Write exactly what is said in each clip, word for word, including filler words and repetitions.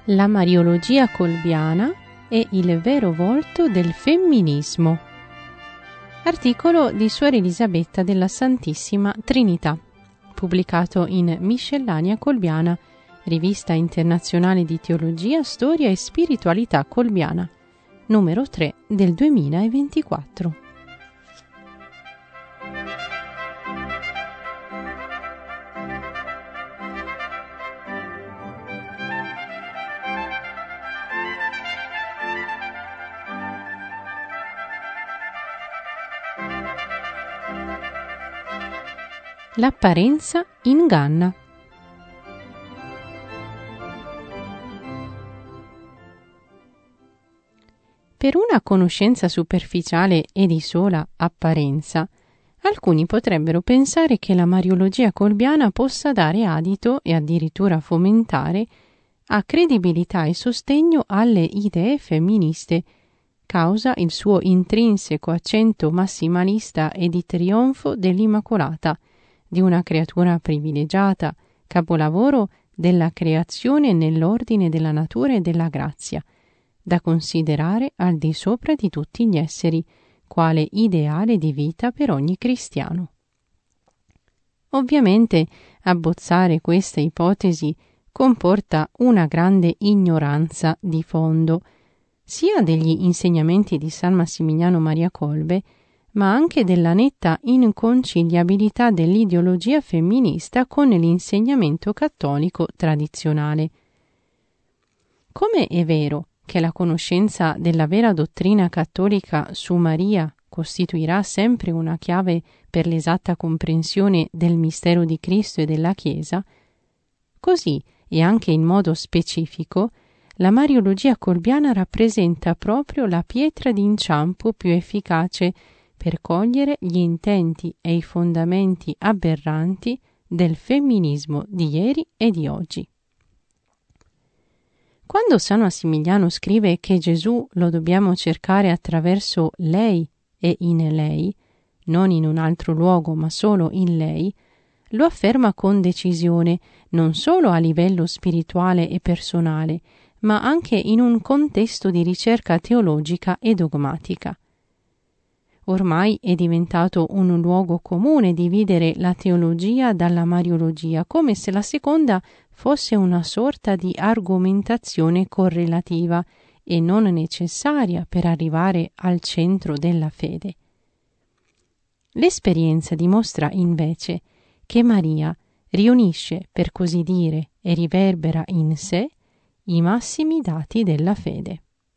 La Mariologia Colbiana e il vero volto del femminismo. Articolo di Suor Elisabetta della Santissima Trinità, pubblicato in Miscellanea Colbiana, Rivista Internazionale di Teologia, Storia e Spiritualità Colbiana, numero tre del duemilaventiquattro. L'apparenza inganna. Per una conoscenza superficiale e di sola apparenza, alcuni potrebbero pensare che la Mariologia Colbiana possa dare adito e addirittura fomentare a credibilità e sostegno alle idee femministe, causa il suo intrinseco accento massimalista e di trionfo dell'Immacolata, di una creatura privilegiata, capolavoro della creazione nell'ordine della natura e della grazia, da considerare al di sopra di tutti gli esseri, quale ideale di vita per ogni cristiano. Ovviamente, abbozzare questa ipotesi comporta una grande ignoranza di fondo, sia degli insegnamenti di San Massimiliano Maria Kolbe, ma anche della netta inconciliabilità dell'ideologia femminista con l'insegnamento cattolico tradizionale. Come è vero che la conoscenza della vera dottrina cattolica su Maria costituirà sempre una chiave per l'esatta comprensione del mistero di Cristo e della Chiesa, così e anche in modo specifico la Mariologia Colbiana rappresenta proprio la pietra d'inciampo più efficace per cogliere gli intenti e i fondamenti aberranti del femminismo di ieri e di oggi. Quando San Massimiliano scrive che Gesù lo dobbiamo cercare attraverso lei e in lei, non in un altro luogo ma solo in lei, lo afferma con decisione non solo a livello spirituale e personale, ma anche in un contesto di ricerca teologica e dogmatica. Ormai è diventato un luogo comune dividere la teologia dalla Mariologia, come se la seconda fosse una sorta di argomentazione correlativa e non necessaria per arrivare al centro della fede. L'esperienza dimostra invece che Maria riunisce, per così dire, e riverbera in sé i massimi dati della fede.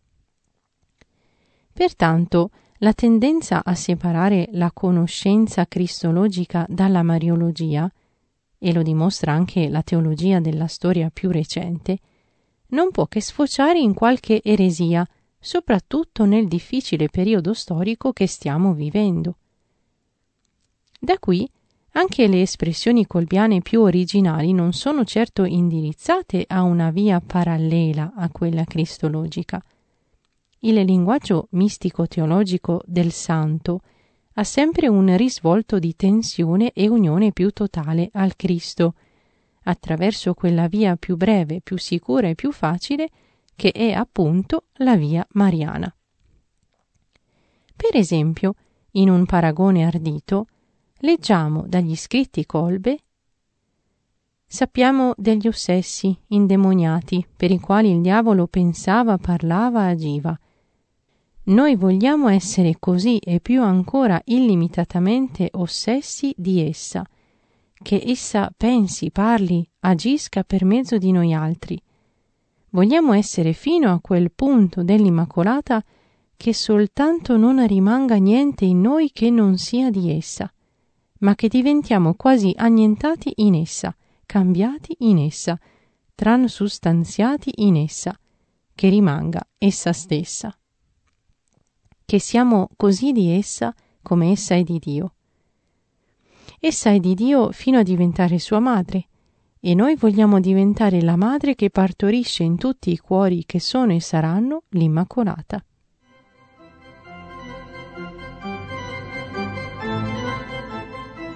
Pertanto, la tendenza a separare la conoscenza cristologica dalla Mariologia, e lo dimostra anche la teologia della storia più recente, non può che sfociare in qualche eresia, soprattutto nel difficile periodo storico che stiamo vivendo. Da qui anche le espressioni colbiane più originali non sono certo indirizzate a una via parallela a quella cristologica. Il linguaggio mistico-teologico del santo ha sempre un risvolto di tensione e unione più totale al Cristo, attraverso quella via più breve, più sicura e più facile che è appunto la via mariana. Per esempio, in un paragone ardito, leggiamo dagli scritti Kolbe: sappiamo degli ossessi indemoniati per i quali il diavolo pensava, parlava, agiva. Noi vogliamo essere così e più ancora illimitatamente ossessi di essa, che essa pensi, parli, agisca per mezzo di noi altri. Vogliamo essere fino a quel punto dell'Immacolata che soltanto non rimanga niente in noi che non sia di essa, ma che diventiamo quasi annientati in essa, cambiati in essa, transustanziati in essa, che rimanga essa stessa. Che siamo così di essa come essa è di Dio. Essa è di Dio fino a diventare sua madre, e noi vogliamo diventare la madre che partorisce in tutti i cuori che sono e saranno l'Immacolata.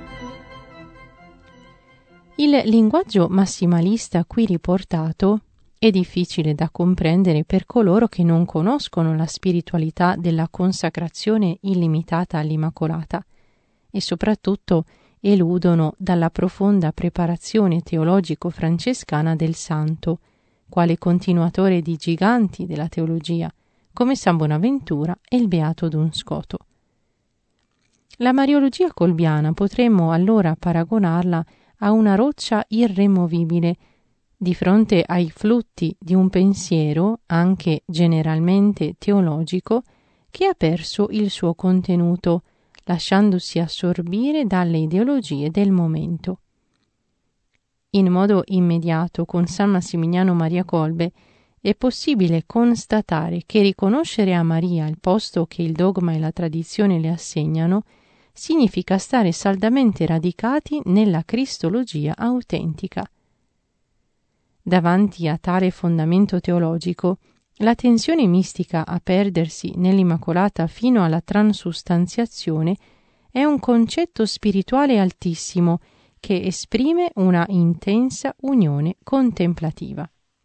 Il linguaggio massimalista qui riportato e difficile da comprendere per coloro che non conoscono la spiritualità della consacrazione illimitata all'Immacolata e soprattutto eludono dalla profonda preparazione teologico-francescana del santo, quale continuatore di giganti della teologia, come San Bonaventura e il Beato Duns Scoto. La Mariologia colbiana potremmo allora paragonarla a una roccia irremovibile di fronte ai flutti di un pensiero, anche generalmente teologico, che ha perso il suo contenuto, lasciandosi assorbire dalle ideologie del momento. In modo immediato, con San Massimiliano Maria Kolbe, è possibile constatare che riconoscere a Maria il posto che il dogma e la tradizione le assegnano significa stare saldamente radicati nella cristologia autentica. Davanti a tale fondamento teologico, la tensione mistica a perdersi nell'Immacolata fino alla transustanziazione è un concetto spirituale altissimo che esprime una intensa unione contemplativa.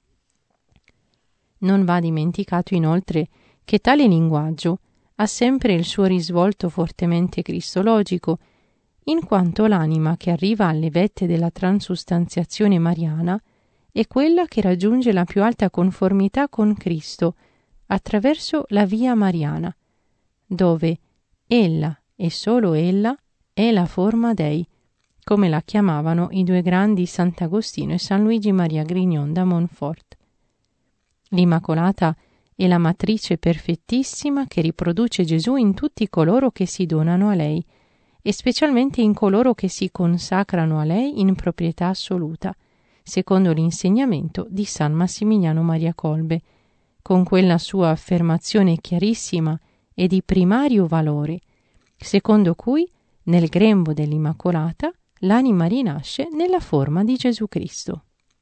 Non va dimenticato inoltre che tale linguaggio ha sempre il suo risvolto fortemente cristologico, in quanto l'anima che arriva alle vette della transustanziazione mariana è quella che raggiunge la più alta conformità con Cristo attraverso la via mariana, dove ella e solo ella è la forma Dei, come la chiamavano i due grandi Sant'Agostino e San Luigi Maria Grignon da Montfort. L'Immacolata è la matrice perfettissima che riproduce Gesù in tutti coloro che si donano a lei, e specialmente in coloro che si consacrano a lei in proprietà assoluta, secondo l'insegnamento di San Massimiliano Maria Kolbe, con quella sua affermazione chiarissima e di primario valore, secondo cui nel grembo dell'Immacolata l'anima rinasce nella forma di Gesù Cristo.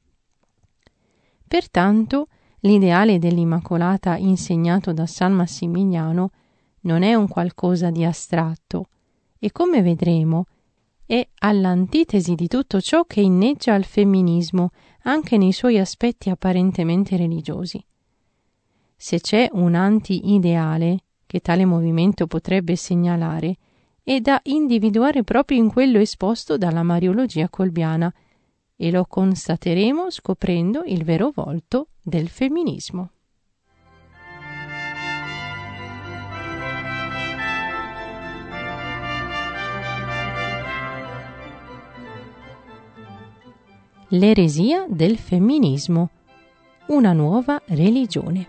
Pertanto, l'ideale dell'Immacolata insegnato da San Massimiliano non è un qualcosa di astratto e, come vedremo, è all'antitesi di tutto ciò che inneggia al femminismo anche nei suoi aspetti apparentemente religiosi. Se c'è un anti-ideale che tale movimento potrebbe segnalare, è da individuare proprio in quello esposto dalla Mariologia colbiana, e lo constateremo scoprendo il vero volto del femminismo. L'eresia del femminismo, una nuova religione.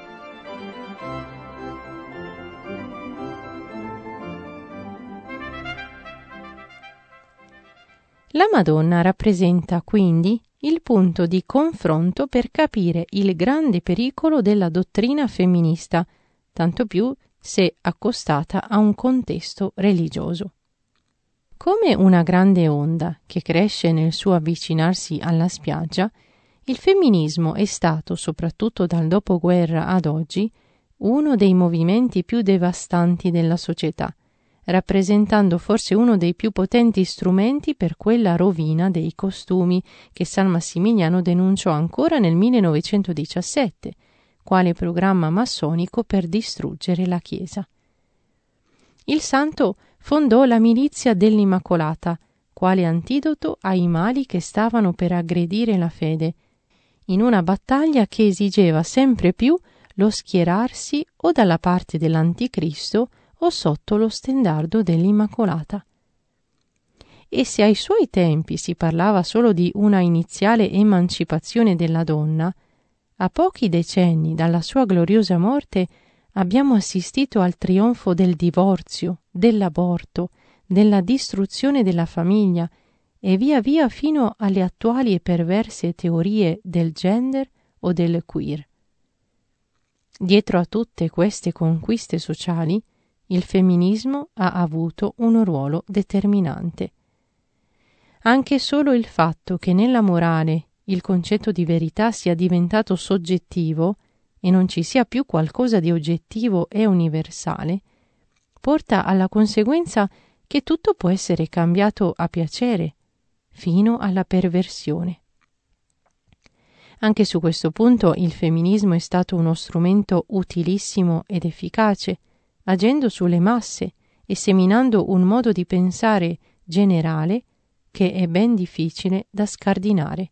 La Madonna rappresenta quindi il punto di confronto per capire il grande pericolo della dottrina femminista, tanto più se accostata a un contesto religioso. Come una grande onda che cresce nel suo avvicinarsi alla spiaggia, il femminismo è stato, soprattutto dal dopoguerra ad oggi, uno dei movimenti più devastanti della società, rappresentando forse uno dei più potenti strumenti per quella rovina dei costumi che San Massimiliano denunciò ancora nel millenovecentodiciassette, quale programma massonico per distruggere la Chiesa. Il santo fondò la milizia dell'Immacolata, quale antidoto ai mali che stavano per aggredire la fede, in una battaglia che esigeva sempre più lo schierarsi o dalla parte dell'Anticristo o sotto lo stendardo dell'Immacolata. E se ai suoi tempi si parlava solo di una iniziale emancipazione della donna, a pochi decenni dalla sua gloriosa morte abbiamo assistito al trionfo del divorzio, dell'aborto, della distruzione della famiglia e via via fino alle attuali e perverse teorie del gender o del queer. Dietro a tutte queste conquiste sociali, il femminismo ha avuto un ruolo determinante. Anche solo il fatto che nella morale il concetto di verità sia diventato soggettivo e non ci sia più qualcosa di oggettivo e universale, porta alla conseguenza che tutto può essere cambiato a piacere, fino alla perversione. Anche su questo punto il femminismo è stato uno strumento utilissimo ed efficace, agendo sulle masse e seminando un modo di pensare generale che è ben difficile da scardinare.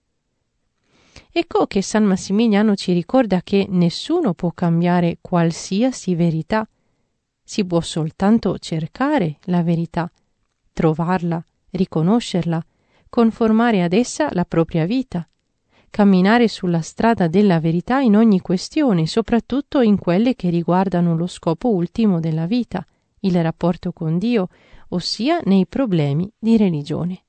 Ecco che San Massimiliano ci ricorda che nessuno può cambiare qualsiasi verità, si può soltanto cercare la verità, trovarla, riconoscerla, conformare ad essa la propria vita, camminare sulla strada della verità in ogni questione, soprattutto in quelle che riguardano lo scopo ultimo della vita, il rapporto con Dio, ossia nei problemi di religione.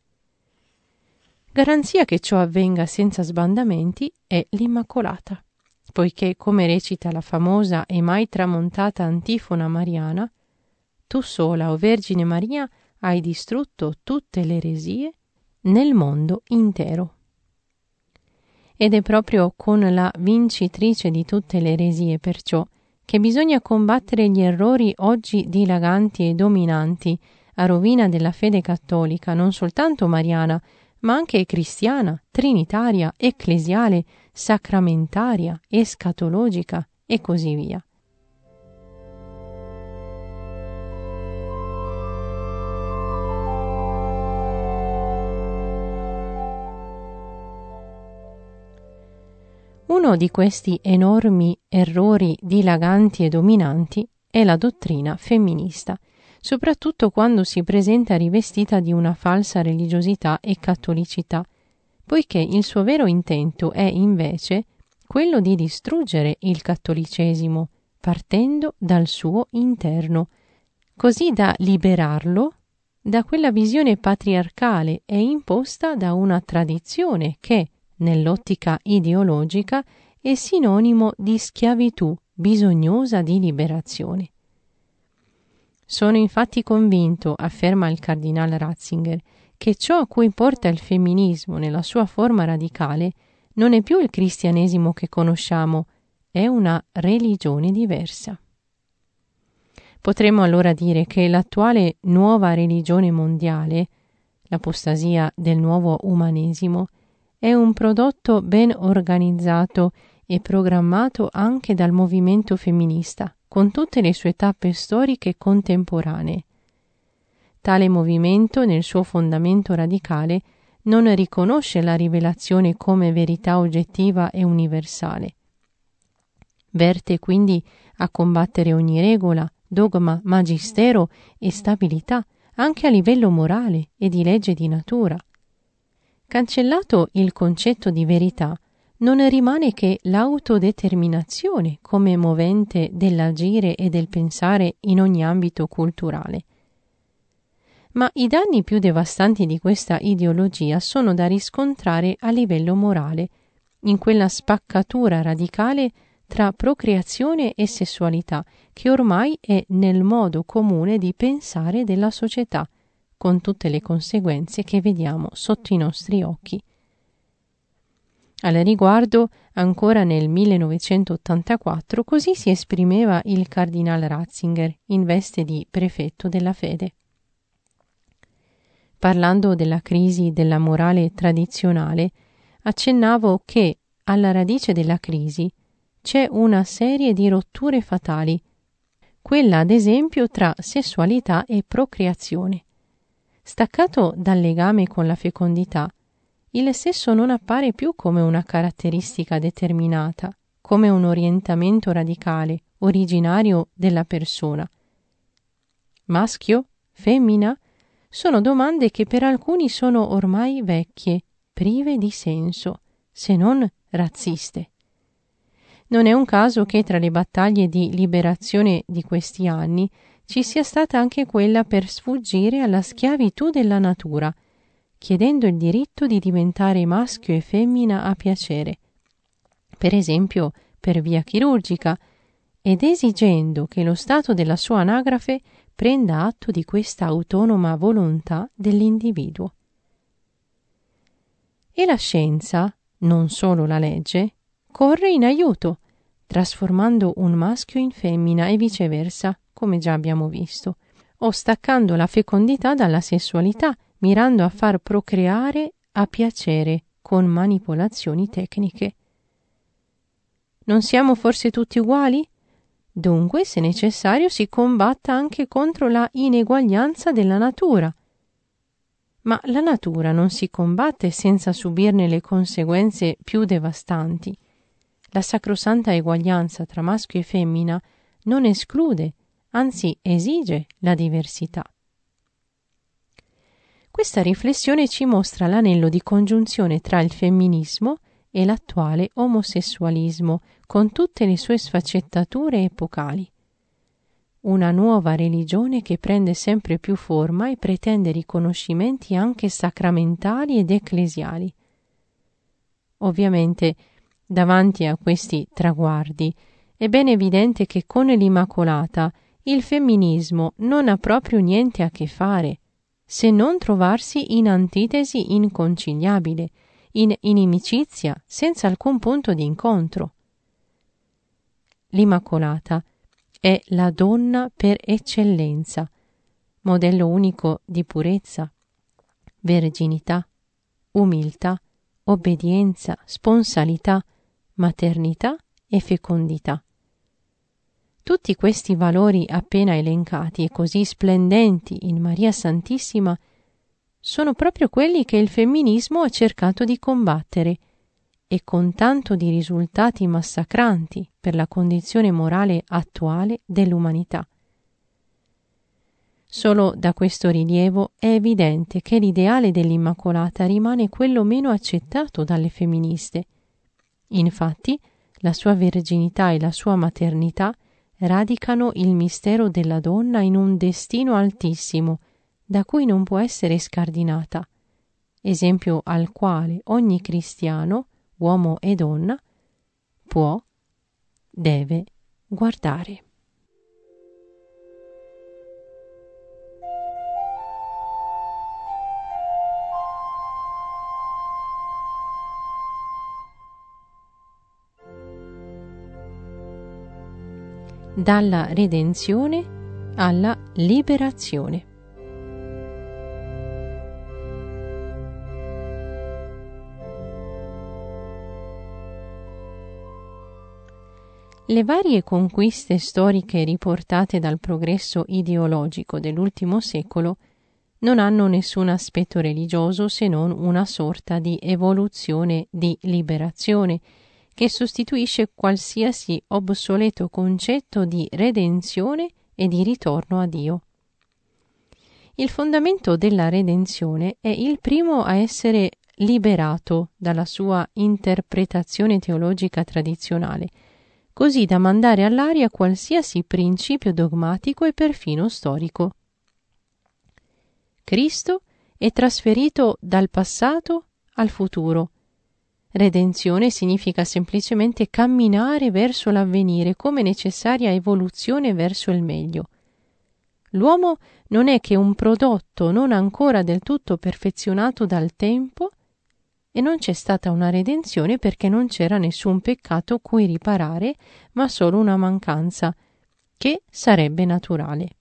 Garanzia che ciò avvenga senza sbandamenti è l'Immacolata, poiché, come recita la famosa e mai tramontata antifona mariana, tu sola, o Vergine Maria, hai distrutto tutte le eresie nel mondo intero. Ed è proprio con la vincitrice di tutte le eresie, perciò, che bisogna combattere gli errori oggi dilaganti e dominanti a rovina della fede cattolica, non soltanto mariana, ma anche cristiana, trinitaria, ecclesiale, sacramentaria, escatologica e così via. Uno di questi enormi errori dilaganti e dominanti è la dottrina femminista, soprattutto quando si presenta rivestita di una falsa religiosità e cattolicità, poiché il suo vero intento è invece quello di distruggere il cattolicesimo, partendo dal suo interno, così da liberarlo da quella visione patriarcale e imposta da una tradizione che, nell'ottica ideologica, è sinonimo di schiavitù bisognosa di liberazione. Sono infatti convinto, afferma il cardinale Ratzinger, che ciò a cui porta il femminismo nella sua forma radicale non è più il cristianesimo che conosciamo, è una religione diversa. Potremmo allora dire che l'attuale nuova religione mondiale, l'apostasia del nuovo umanesimo, è un prodotto ben organizzato e programmato anche dal movimento femminista, con tutte le sue tappe storiche contemporanee. Tale movimento, nel suo fondamento radicale, non riconosce la rivelazione come verità oggettiva e universale. Verte quindi a combattere ogni regola, dogma, magistero e stabilità, anche a livello morale e di legge di natura. Cancellato il concetto di verità, non rimane che l'autodeterminazione come movente dell'agire e del pensare in ogni ambito culturale. Ma i danni più devastanti di questa ideologia sono da riscontrare a livello morale, in quella spaccatura radicale tra procreazione e sessualità che ormai è nel modo comune di pensare della società, con tutte le conseguenze che vediamo sotto i nostri occhi. Al riguardo, ancora nel millenovecentottantaquattro, così si esprimeva il cardinale Ratzinger in veste di prefetto della fede. Parlando della crisi della morale tradizionale, accennavo che alla radice della crisi c'è una serie di rotture fatali, quella ad esempio tra sessualità e procreazione. Staccato dal legame con la fecondità, il sesso non appare più come una caratteristica determinata, come un orientamento radicale, originario della persona. Maschio? Femmina? Sono domande che per alcuni sono ormai vecchie, prive di senso, se non razziste. Non è un caso che tra le battaglie di liberazione di questi anni ci sia stata anche quella per sfuggire alla schiavitù della natura, chiedendo il diritto di diventare maschio e femmina a piacere, per esempio per via chirurgica, ed esigendo che lo Stato della sua anagrafe prenda atto di questa autonoma volontà dell'individuo. E la scienza, non solo la legge, corre in aiuto, trasformando un maschio in femmina e viceversa, come già abbiamo visto, o staccando la fecondità dalla sessualità, mirando a far procreare a piacere, con manipolazioni tecniche. Non siamo forse tutti uguali? Dunque, se necessario, si combatta anche contro la ineguaglianza della natura. Ma la natura non si combatte senza subirne le conseguenze più devastanti. La sacrosanta eguaglianza tra maschio e femmina non esclude, anzi esige la diversità. Questa riflessione ci mostra l'anello di congiunzione tra il femminismo e l'attuale omosessualismo, con tutte le sue sfaccettature epocali. Una nuova religione che prende sempre più forma e pretende riconoscimenti anche sacramentali ed ecclesiali. Ovviamente, davanti a questi traguardi, è ben evidente che con l'Immacolata il femminismo non ha proprio niente a che fare, se non trovarsi in antitesi inconciliabile, in inimicizia, senza alcun punto di incontro. L'Immacolata è la donna per eccellenza, modello unico di purezza, verginità, umiltà, obbedienza, sponsalità, maternità e fecondità. Tutti questi valori appena elencati e così splendenti in Maria Santissima sono proprio quelli che il femminismo ha cercato di combattere, e con tanto di risultati massacranti per la condizione morale attuale dell'umanità. Solo da questo rilievo è evidente che l'ideale dell'Immacolata rimane quello meno accettato dalle femministe. Infatti, la sua verginità e la sua maternità radicano il mistero della donna in un destino altissimo, da cui non può essere scardinata, esempio al quale ogni cristiano, uomo e donna, può, deve guardare. Dalla redenzione alla liberazione. Le varie conquiste storiche riportate dal progresso ideologico dell'ultimo secolo non hanno nessun aspetto religioso se non una sorta di evoluzione di liberazione che sostituisce qualsiasi obsoleto concetto di redenzione e di ritorno a Dio. Il fondamento della redenzione è il primo a essere liberato dalla sua interpretazione teologica tradizionale, così da mandare all'aria qualsiasi principio dogmatico e perfino storico. Cristo è trasferito dal passato al futuro. Redenzione significa semplicemente camminare verso l'avvenire come necessaria evoluzione verso il meglio. L'uomo non è che un prodotto non ancora del tutto perfezionato dal tempo, e non c'è stata una redenzione perché non c'era nessun peccato cui riparare, ma solo una mancanza, che sarebbe naturale.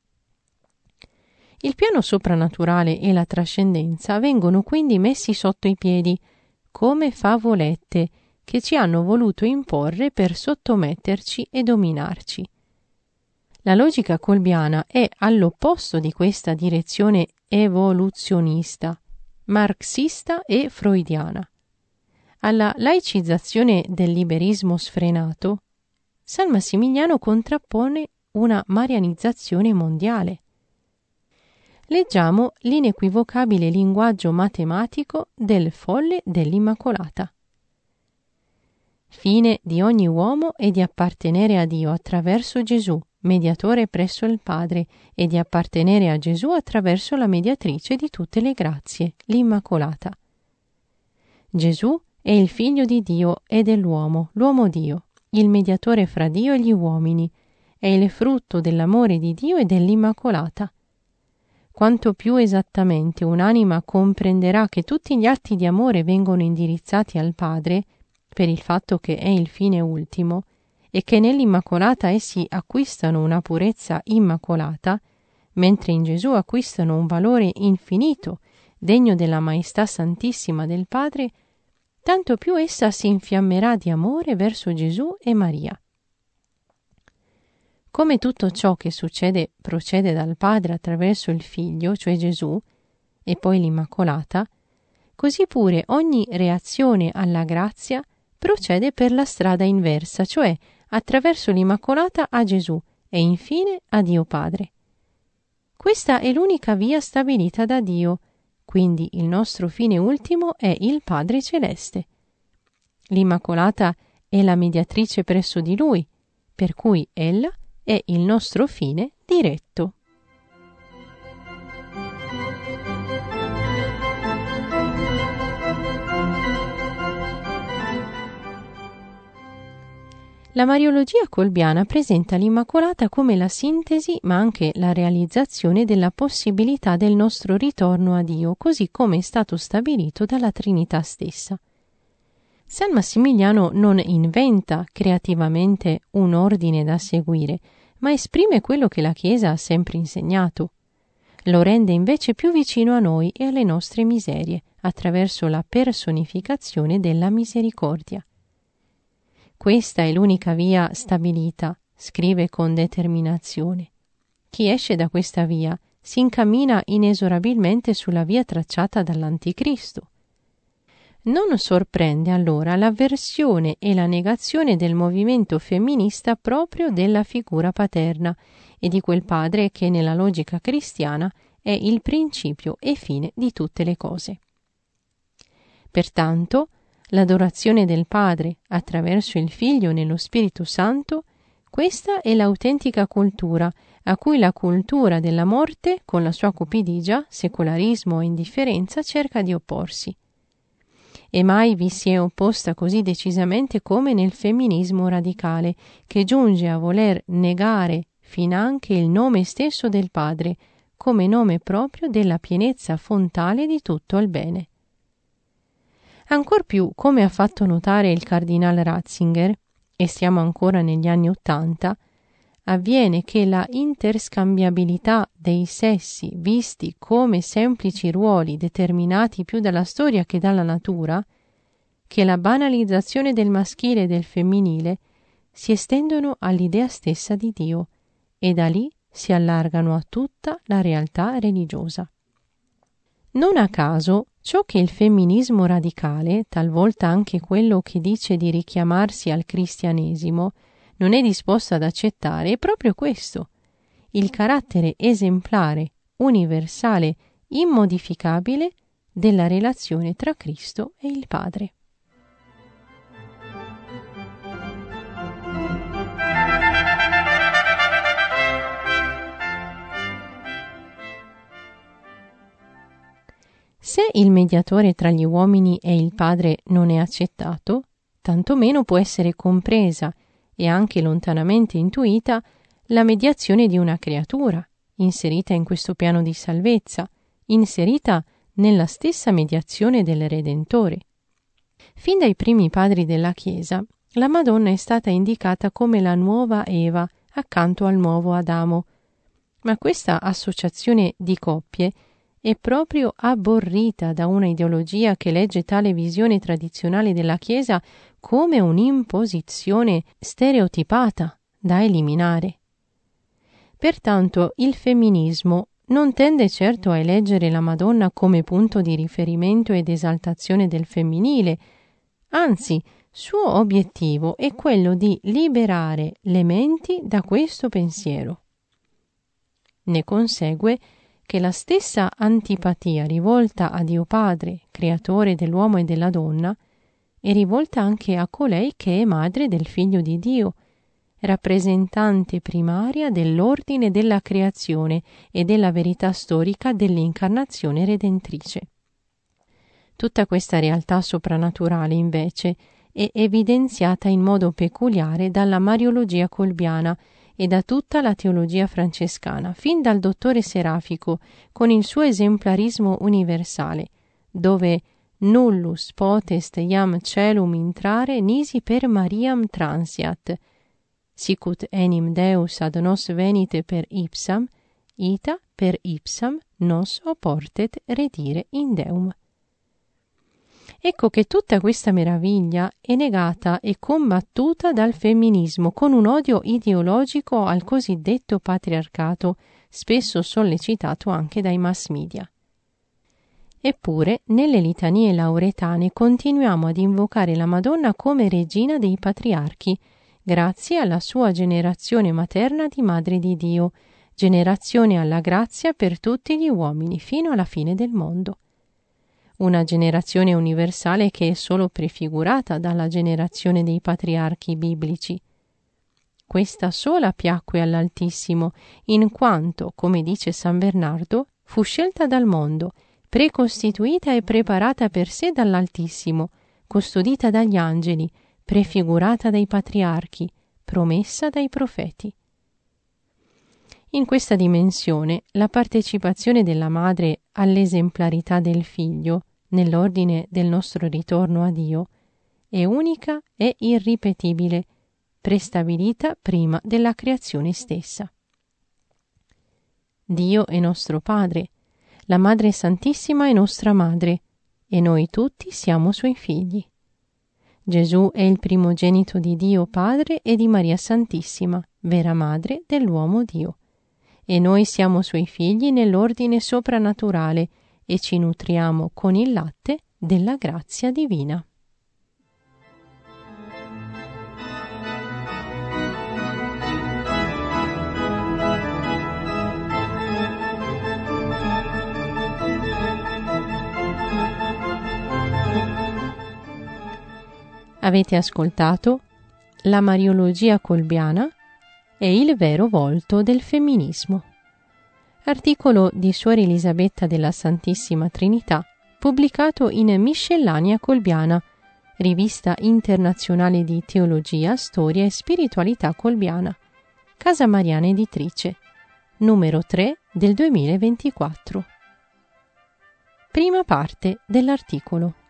Il piano soprannaturale e la trascendenza vengono quindi messi sotto i piedi, come favolette che ci hanno voluto imporre per sottometterci e dominarci. La logica colbiana è all'opposto di questa direzione evoluzionista, marxista e freudiana. Alla laicizzazione del liberismo sfrenato, San Massimiliano contrappone una marianizzazione mondiale. Leggiamo l'inequivocabile linguaggio matematico del folle dell'Immacolata. Fine di ogni uomo è di appartenere a Dio attraverso Gesù, mediatore presso il Padre, e di appartenere a Gesù attraverso la mediatrice di tutte le grazie, l'Immacolata. Gesù è il Figlio di Dio e dell'uomo, l'uomo Dio, il mediatore fra Dio e gli uomini, è il frutto dell'amore di Dio e dell'Immacolata. Quanto più esattamente un'anima comprenderà che tutti gli atti di amore vengono indirizzati al Padre, per il fatto che è il fine ultimo, e che nell'Immacolata essi acquistano una purezza immacolata, mentre in Gesù acquistano un valore infinito, degno della maestà santissima del Padre, tanto più essa si infiammerà di amore verso Gesù e Maria. Come tutto ciò che succede procede dal Padre attraverso il Figlio, cioè Gesù, e poi l'Immacolata, così pure ogni reazione alla grazia procede per la strada inversa, cioè attraverso l'Immacolata a Gesù e infine a Dio Padre. Questa è l'unica via stabilita da Dio, quindi il nostro fine ultimo è il Padre Celeste. L'Immacolata è la mediatrice presso di Lui, per cui ella è il nostro fine diretto. La Mariologia colbiana presenta l'Immacolata come la sintesi ma anche la realizzazione della possibilità del nostro ritorno a Dio, così come è stato stabilito dalla Trinità stessa. San Massimiliano non inventa creativamente un ordine da seguire, ma esprime quello che la Chiesa ha sempre insegnato. Lo rende invece più vicino a noi e alle nostre miserie, attraverso la personificazione della misericordia. Questa è l'unica via stabilita, scrive con determinazione. Chi esce da questa via si incammina inesorabilmente sulla via tracciata dall'Anticristo. Non sorprende allora l'avversione e la negazione del movimento femminista proprio della figura paterna e di quel padre che nella logica cristiana è il principio e fine di tutte le cose. Pertanto, l'adorazione del Padre attraverso il Figlio nello Spirito Santo, questa è l'autentica cultura a cui la cultura della morte, con la sua cupidigia, secolarismo e indifferenza, cerca di opporsi. E mai vi si è opposta così decisamente come nel femminismo radicale, che giunge a voler negare finanche il nome stesso del Padre, come nome proprio della pienezza fontale di tutto il bene. Ancor più, come ha fatto notare il cardinale Ratzinger, e siamo ancora negli anni Ottanta, avviene che la interscambiabilità dei sessi visti come semplici ruoli determinati più dalla storia che dalla natura, che la banalizzazione del maschile e del femminile si estendono all'idea stessa di Dio e da lì si allargano a tutta la realtà religiosa. Non a caso, ciò che il femminismo radicale, talvolta anche quello che dice di richiamarsi al cristianesimo, non è disposto ad accettare è proprio questo, il carattere esemplare, universale, immodificabile della relazione tra Cristo e il Padre. Se il mediatore tra gli uomini e il Padre non è accettato, tantomeno può essere compresa e anche lontanamente intuita la mediazione di una creatura, inserita in questo piano di salvezza, inserita nella stessa mediazione del Redentore. Fin dai primi padri della Chiesa, la Madonna è stata indicata come la nuova Eva accanto al nuovo Adamo, ma questa associazione di coppie è proprio abborrita da una ideologia che legge tale visione tradizionale della Chiesa come un'imposizione stereotipata da eliminare. Pertanto il femminismo non tende certo a eleggere la Madonna come punto di riferimento ed esaltazione del femminile, anzi, suo obiettivo è quello di liberare le menti da questo pensiero. Ne consegue che la stessa antipatia rivolta a Dio Padre, creatore dell'uomo e della donna, è rivolta anche a colei che è madre del Figlio di Dio, rappresentante primaria dell'ordine della creazione e della verità storica dell'incarnazione redentrice. Tutta questa realtà soprannaturale, invece, è evidenziata in modo peculiare dalla Mariologia colbiana e da tutta la teologia francescana, fin dal dottore Serafico, con il suo esemplarismo universale, dove nullus potest iam celum intrare nisi per Mariam transiat, sicut enim Deus ad nos venite per ipsam, ita per ipsam nos oportet redire in Deum. Ecco che tutta questa meraviglia è negata e combattuta dal femminismo con un odio ideologico al cosiddetto patriarcato, spesso sollecitato anche dai mass media. Eppure, nelle litanie lauretane continuiamo ad invocare la Madonna come regina dei patriarchi, grazie alla sua generazione materna di Madre di Dio, generazione alla grazia per tutti gli uomini fino alla fine del mondo. Una generazione universale che è solo prefigurata dalla generazione dei patriarchi biblici. Questa sola piacque all'Altissimo, in quanto, come dice San Bernardo, fu scelta dal mondo, precostituita e preparata per sé dall'Altissimo, custodita dagli angeli, prefigurata dai patriarchi, promessa dai profeti. In questa dimensione, la partecipazione della madre all'esemplarità del figlio, nell'ordine del nostro ritorno a Dio, è unica e irripetibile, prestabilita prima della creazione stessa. Dio è nostro Padre, la Madre Santissima è nostra Madre, e noi tutti siamo Suoi figli. Gesù è il primogenito di Dio Padre e di Maria Santissima, vera Madre dell'uomo Dio. E noi siamo Suoi figli nell'ordine soprannaturale e ci nutriamo con il latte della grazia divina. Avete ascoltato La Mariologia Colbiana e il vero volto del femminismo. Articolo di Suor Elisabetta della Santissima Trinità, pubblicato in Miscellanea Colbiana, rivista internazionale di teologia, storia e spiritualità colbiana, Casa Mariana Editrice, numero tre del duemilaventiquattro. Prima parte dell'articolo.